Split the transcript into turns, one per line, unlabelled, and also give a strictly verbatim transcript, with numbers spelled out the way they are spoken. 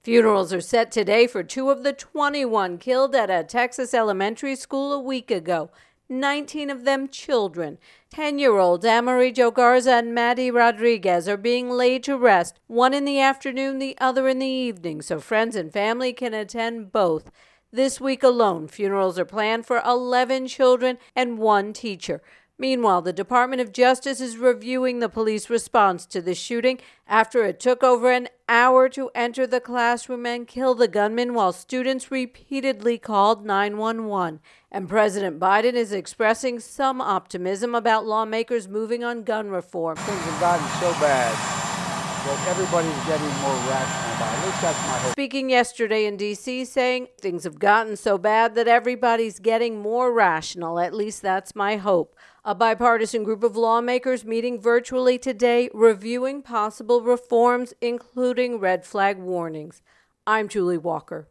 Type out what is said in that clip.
Funerals are set today for two of the twenty-one killed at a Texas elementary school a week ago, nineteen of them children. ten-year-olds Amarillo Garza and Maddie Rodriguez are being laid to rest, one in the afternoon, the other in the evening, so friends and family can attend both. This week alone, funerals are planned for eleven children and one teacher. Meanwhile, the Department of Justice is reviewing the police response to the shooting after it took over an hour to enter the classroom and kill the gunman while students repeatedly called nine one one. And President Biden is expressing some optimism about lawmakers moving on gun reform.
Things have gotten so bad that everybody's getting more rational about it. At least that's my hope.
Speaking yesterday in D C, saying things have gotten so bad that everybody's getting more rational. At least that's my hope. A bipartisan group of lawmakers meeting virtually today, reviewing possible reforms, including red flag warnings. I'm Julie Walker.